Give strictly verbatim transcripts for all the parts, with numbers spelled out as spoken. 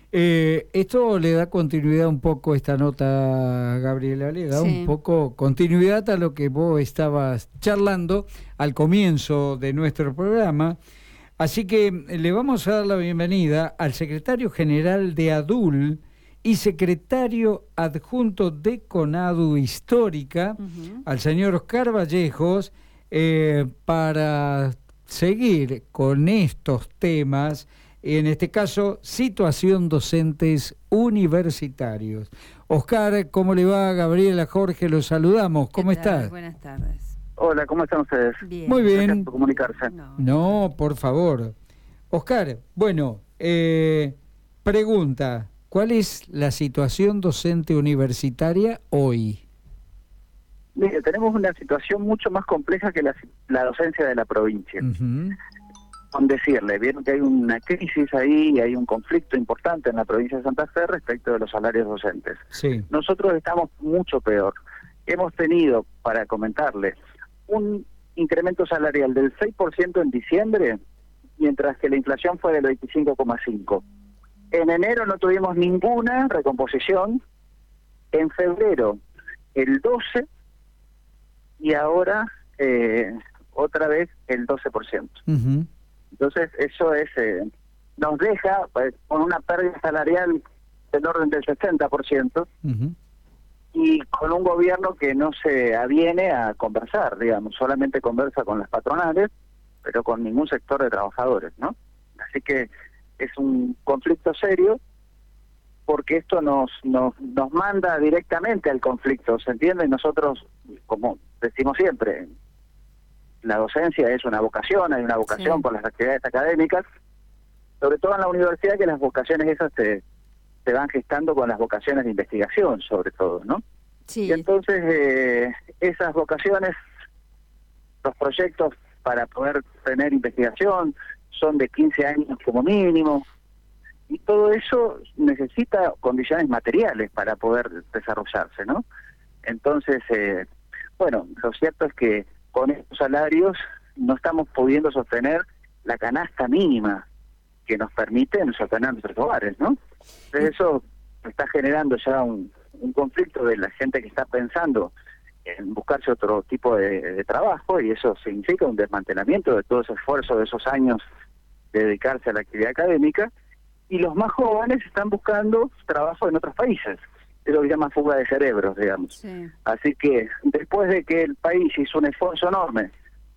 Eh, esto le da continuidad un poco, esta nota, Gabriela, le da Sí. un poco continuidad a lo que vos estabas charlando al comienzo de nuestro programa. Así que le vamos a dar la bienvenida al secretario general de ADUL y secretario adjunto de CONADU Histórica, Uh-huh. al señor Oscar Vallejos, eh, para seguir con estos temas, en este caso, situación docentes universitarios. Oscar, ¿cómo le va? Gabriela, Jorge, los saludamos. ¿Cómo ¿Qué tal? estás? Buenas tardes. Hola, ¿cómo están ustedes? Bien. Muy Gracias bien. por comunicarse. No. No, por favor. Oscar, bueno, eh, pregunta, ¿cuál es la situación docente universitaria hoy? Mire, tenemos una situación mucho más compleja que la, la docencia de la provincia. Uh-huh. Con decirle, vieron que hay una crisis ahí y hay un conflicto importante en la provincia de Santa Fe respecto de los salarios docentes. Sí. Nosotros estamos mucho peor. Hemos tenido, para comentarles, un incremento salarial del seis por ciento en diciembre, mientras que la inflación fue del veinticinco coma cinco por ciento. En enero no tuvimos ninguna recomposición, en febrero el doce por ciento y ahora eh, otra vez el doce por ciento. Uh-huh. Entonces eso es eh, nos deja pues, con una pérdida salarial del orden del sesenta por ciento. Uh-huh. Y con un gobierno que no se aviene a conversar, digamos, solamente conversa con las patronales, pero con ningún sector de trabajadores, ¿no? Así que es un conflicto serio, porque esto nos nos nos manda directamente al conflicto, ¿se entiende? Nosotros, como decimos siempre, la docencia es una vocación, hay una vocación Sí. por las actividades académicas, sobre todo en la universidad, que las vocaciones esas se, se van gestando con las vocaciones de investigación, sobre todo, ¿no? Sí. Y entonces eh, esas vocaciones, los proyectos para poder tener investigación son de quince años como mínimo, y todo eso necesita condiciones materiales para poder desarrollarse, ¿no? Entonces, eh, bueno, lo cierto es que con estos salarios no estamos pudiendo sostener la canasta mínima que nos permite sostener nuestros hogares, ¿no? Entonces eso está generando ya un, un conflicto de la gente que está pensando en buscarse otro tipo de, de trabajo, y eso significa un desmantelamiento de todo ese esfuerzo de esos años de dedicarse a la actividad académica, y los más jóvenes están buscando trabajo en otros países. Es lo que llama fuga de cerebros, digamos. Sí. Así que después de que el país hizo un esfuerzo enorme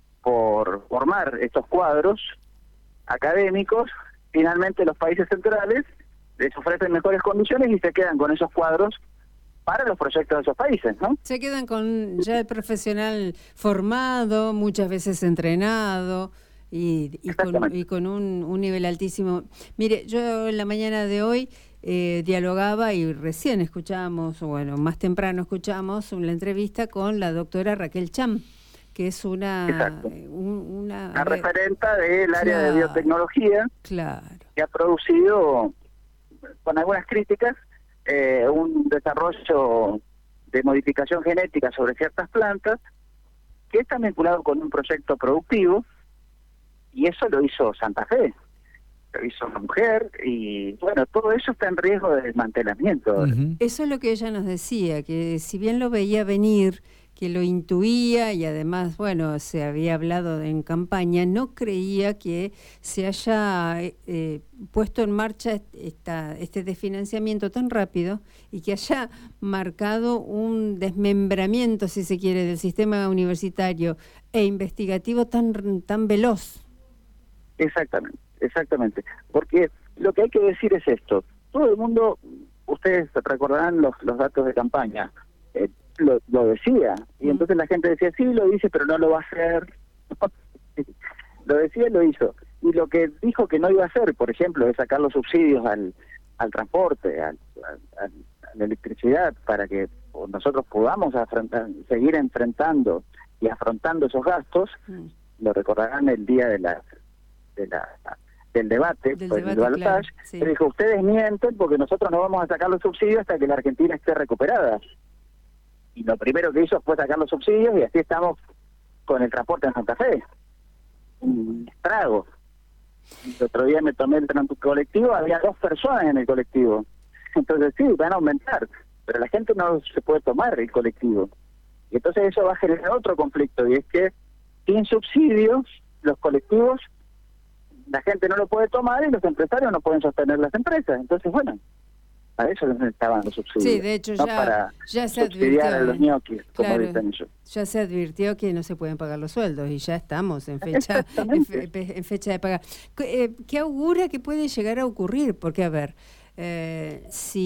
por formar estos cuadros académicos, finalmente los países centrales les ofrecen mejores condiciones y se quedan con esos cuadros para los proyectos de esos países, ¿no? Se quedan con ya el profesional formado, muchas veces entrenado y, y con, y con un, un nivel altísimo. Mire, yo en la mañana de hoy eh, dialogaba y recién escuchamos, bueno, más temprano escuchamos una entrevista con la doctora Raquel Cham, que es una un, una, una referenta del área claro, de biotecnología, claro, que ha producido, con algunas críticas, eh, un desarrollo de modificación genética sobre ciertas plantas que está vinculado con un proyecto productivo, y eso lo hizo Santa Fe, lo hizo una mujer, y bueno, todo eso está en riesgo de desmantelamiento. Uh-huh. Eso es lo que ella nos decía, que si bien lo veía venir, que lo intuía y además, bueno, se había hablado en campaña, no creía que se haya eh, puesto en marcha esta, este desfinanciamiento tan rápido y que haya marcado un desmembramiento, si se quiere, del sistema universitario e investigativo tan, tan veloz. Exactamente, exactamente. Porque lo que hay que decir es esto. Todo el mundo, ustedes recordarán los, los datos de campaña, eh, Lo, lo decía, y entonces la gente decía, sí, lo dice, pero no lo va a hacer. Lo decía y lo hizo. Y lo que dijo que no iba a hacer, por ejemplo, es sacar los subsidios al, al transporte, al, al, a la electricidad, para que nosotros podamos afrontar, seguir enfrentando y afrontando esos gastos. Mm. Lo recordarán el día de la, de la del debate, del pues, debate, el claro, sí. Pero dijo, ustedes mienten porque nosotros no vamos a sacar los subsidios hasta que la Argentina esté recuperada. Y lo primero que hizo fue sacar los subsidios, y así estamos con el transporte en Santa Fe. Un estrago. El otro día me tomé el transporte colectivo, había dos personas en el colectivo. Entonces sí, van a aumentar, pero la gente no se puede tomar el colectivo. Y entonces eso va a generar otro conflicto, y es que sin subsidios, los colectivos, la gente no lo puede tomar y los empresarios no pueden sostener las empresas. Entonces, bueno, para eso necesitaban los subsidios. Sí, de hecho no ya, para ya se subsidiar advirtió, a los ñoquis, como claro, dicen ellos. ya se advirtió que no se pueden pagar los sueldos y ya estamos en fecha en, fe, en fecha de pagar. ¿Qué, ¿Qué augura que puede llegar a ocurrir? Porque, a ver, eh,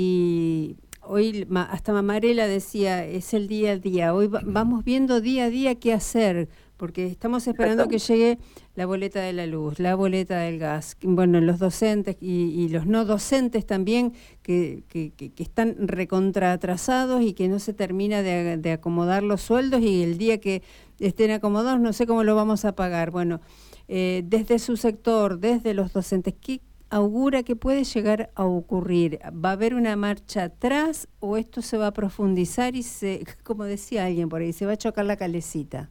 si hoy hasta Mamarela decía, es el día a día, hoy va, vamos viendo día a día qué hacer, porque estamos esperando que llegue la boleta de la luz, la boleta del gas, bueno, los docentes y, y los no docentes también, que, que, que, que están recontra atrasados y que no se termina de, de acomodar los sueldos, y el día que estén acomodados no sé cómo lo vamos a pagar. Bueno, eh, desde su sector, desde los docentes, ¿qué augura que puede llegar a ocurrir? ¿Va a haber una marcha atrás o esto se va a profundizar y se, como decía alguien por ahí, se va a chocar la calecita?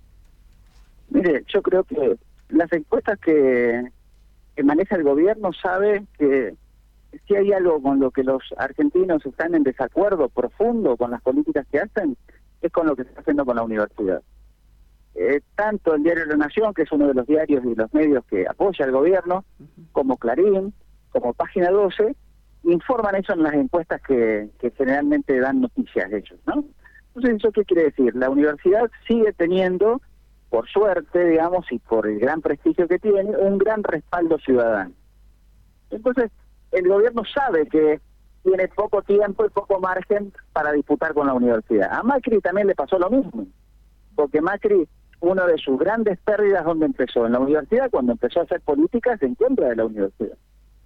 Mire, yo creo que las encuestas que, que maneja el gobierno sabe que si hay algo con lo que los argentinos están en desacuerdo profundo con las políticas que hacen, es con lo que se está haciendo con la universidad. Eh, tanto el diario La Nación, que es uno de los diarios y los medios que apoya al gobierno, como Clarín, como Página doce, informan eso en las encuestas que, que generalmente dan noticias de ellos, ¿no? Entonces, ¿eso qué quiere decir? La universidad sigue teniendo, por suerte, digamos, y por el gran prestigio que tiene, un gran respaldo ciudadano. Entonces, el gobierno sabe que tiene poco tiempo y poco margen para disputar con la universidad. A Macri también le pasó lo mismo, porque Macri, una de sus grandes pérdidas, ¿dónde empezó? En la universidad, cuando empezó a hacer políticas en contra de la universidad.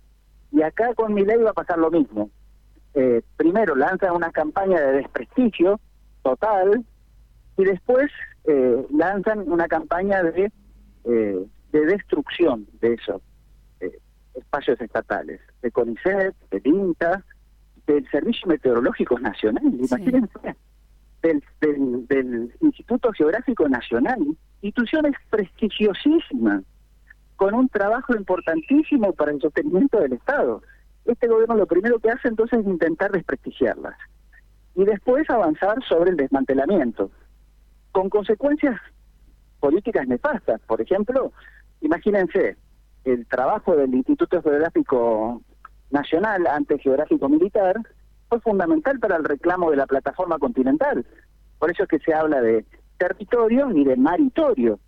Y acá con Milei va a pasar lo mismo. Eh, primero lanzan una campaña de desprestigio total, y después eh, lanzan una campaña de, eh, de destrucción de esos eh, espacios estatales, de CONICET, de INTA, del Servicio Meteorológico Nacional, sí. Imagínense, del, del, del Instituto Geográfico Nacional, instituciones prestigiosísimas, con un trabajo importantísimo para el sostenimiento del Estado. Este gobierno lo primero que hace entonces es intentar desprestigiarlas, y después avanzar sobre el desmantelamiento, con consecuencias políticas nefastas. Por ejemplo, imagínense, el trabajo del Instituto Geográfico Nacional, antes Geográfico Militar, fue fundamental para el reclamo de la plataforma continental. Por eso es que se habla de territorio y de maritorio.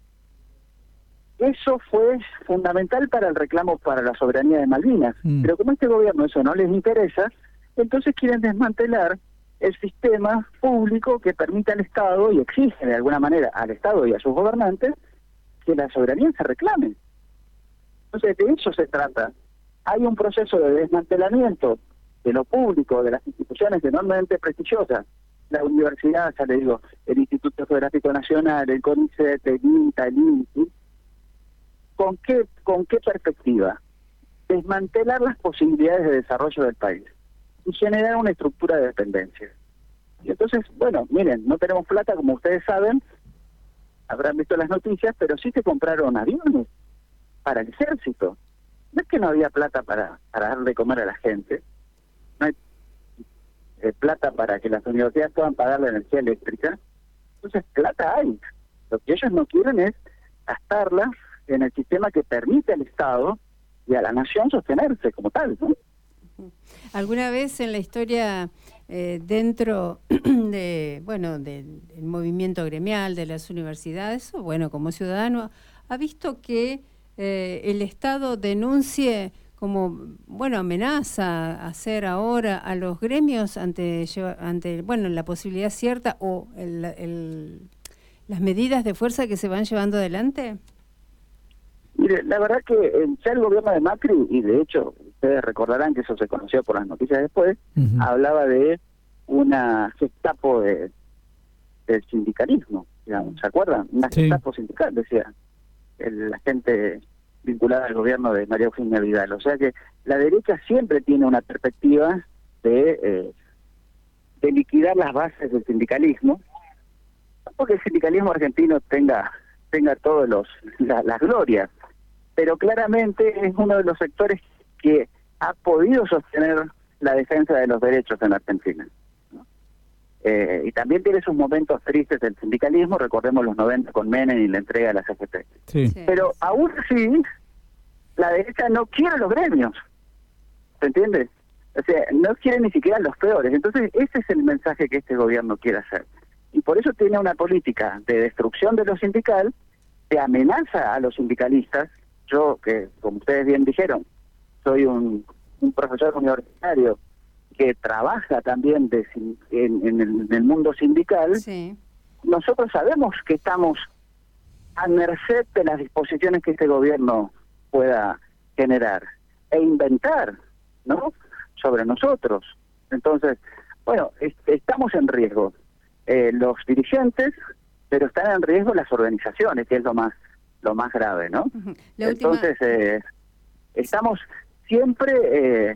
Eso fue fundamental para el reclamo para la soberanía de Malvinas. Mm. Pero como a este gobierno eso no les interesa, entonces quieren desmantelar el sistema público que permite al Estado y exige de alguna manera al Estado y a sus gobernantes que la soberanía se reclame. Entonces de eso se trata. Hay un proceso de desmantelamiento de lo público, de las instituciones enormemente prestigiosas, la universidad, ya le digo, el Instituto Geográfico Nacional, el CONICET, el INTA, el INTI. ¿Con qué, con qué perspectiva? Desmantelar las posibilidades de desarrollo del país y generar una estructura de dependencia. Y entonces, bueno, miren, no tenemos plata, como ustedes saben, habrán visto las noticias, pero sí se compraron aviones para el ejército. No es que no había plata para, para darle de comer a la gente, no hay eh, plata para que las universidades puedan pagar la energía eléctrica, entonces plata hay. Lo que ellos no quieren es gastarla en el sistema que permite al Estado y a la nación sostenerse como tal, ¿no? ¿Alguna vez en la historia eh, dentro de, bueno, del, del movimiento gremial, de las universidades, o bueno, como ciudadano, ha visto que eh, el Estado denuncie como, bueno, amenaza a hacer ahora a los gremios ante, ante bueno, la posibilidad cierta o el, el, las medidas de fuerza que se van llevando adelante? Mire, la verdad que eh, ya el gobierno de Macri, y de hecho ustedes recordarán que eso se conoció por las noticias después, uh-huh. hablaba de una gestapo de, del sindicalismo, digamos, ¿se acuerdan? Una sí. gestapo sindical, decía el, la gente vinculada al gobierno de María Eugenia Vidal. O sea que la derecha siempre tiene una perspectiva de, eh, de liquidar las bases del sindicalismo, porque el sindicalismo argentino tenga tenga todos los la, las glorias, pero claramente es uno de los sectores que ha podido sostener la defensa de los derechos en la Argentina. Eh, y también tiene sus momentos tristes del sindicalismo, recordemos los noventa con Menem y la entrega de la C G T. Sí. Sí. Pero aún así, la derecha no quiere los gremios, ¿se entiende? O sea, no quiere ni siquiera los peores. Entonces, ese es el mensaje que este gobierno quiere hacer. Y por eso tiene una política de destrucción de lo sindical, de amenaza a los sindicalistas. Yo, que como ustedes bien dijeron, soy un, un profesor universitario que trabaja también de, en, en, el, en el mundo sindical. Sí. Nosotros sabemos que estamos a merced de las disposiciones que este gobierno pueda generar e inventar, ¿no?, sobre nosotros. Entonces, bueno, est estamos en riesgo eh, los dirigentes, pero están en riesgo las organizaciones, que es lo más lo más grave, ¿no? Uh-huh. La Entonces, última... eh, estamos siempre eh,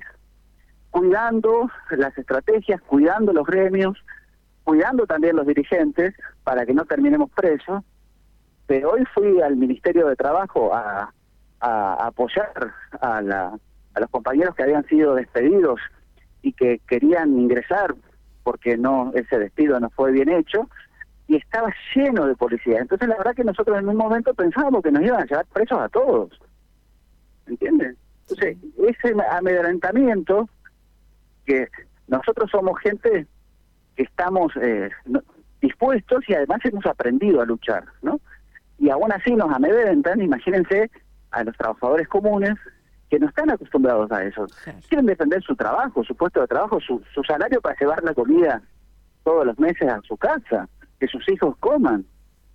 cuidando las estrategias, cuidando los gremios, cuidando también los dirigentes para que no terminemos presos. Pero hoy fui al Ministerio de Trabajo a, a, a apoyar a, la, a los compañeros que habían sido despedidos y que querían ingresar porque no ese despido no fue bien hecho, y estaba lleno de policías. Entonces la verdad que nosotros en un momento pensábamos que nos iban a llevar presos a todos, ¿entienden? Entonces ese amedrentamiento, que nosotros somos gente que estamos eh, no, dispuestos y además hemos aprendido a luchar, ¿no? Y aún así nos amedrentan. Imagínense a los trabajadores comunes que no están acostumbrados a eso. Claro. Quieren defender su trabajo, su puesto de trabajo, su, su salario para llevar la comida todos los meses a su casa, que sus hijos coman.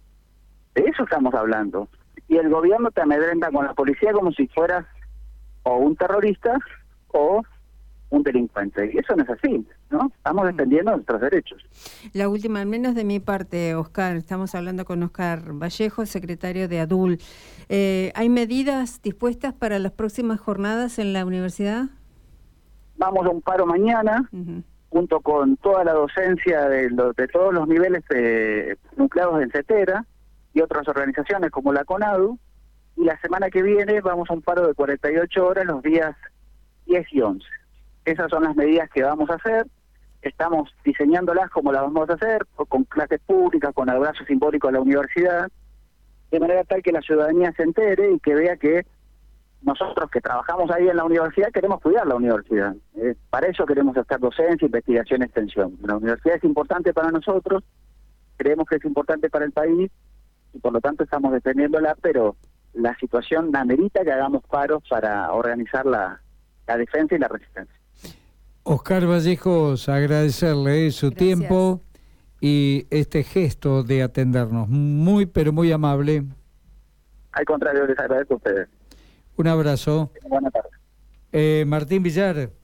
De eso estamos hablando. Y el gobierno te amedrenta con la policía como si fueras o un terrorista o un delincuente. Y eso no es así, ¿no? Estamos defendiendo nuestros derechos. La última, al menos de mi parte, Oscar, estamos hablando con Oscar Vallejo, secretario de ADUL. Eh, ¿Hay medidas dispuestas para las próximas jornadas en la universidad? Vamos a un paro mañana, Uh-huh. junto con toda la docencia de, lo, de todos los niveles eh, nucleados en CETERA y otras organizaciones como la CONADU, y la semana que viene vamos a un paro de cuarenta y ocho horas los días diez y once. Esas son las medidas que vamos a hacer. Estamos diseñándolas como las vamos a hacer, con clases públicas, con abrazo simbólico a la universidad, de manera tal que la ciudadanía se entere y que vea que nosotros que trabajamos ahí en la universidad queremos cuidar la universidad. Eh, para eso queremos hacer docencia, investigación, extensión. La universidad es importante para nosotros, creemos que es importante para el país y por lo tanto estamos defendiéndola, pero la situación amerita que hagamos paros para organizar la, la defensa y la resistencia. Oscar Vallejos, agradecerle su Gracias. tiempo y este gesto de atendernos. Muy, pero muy amable. Al contrario, les agradezco a ustedes. Un abrazo. Buenas tardes. Eh, Martín Villar.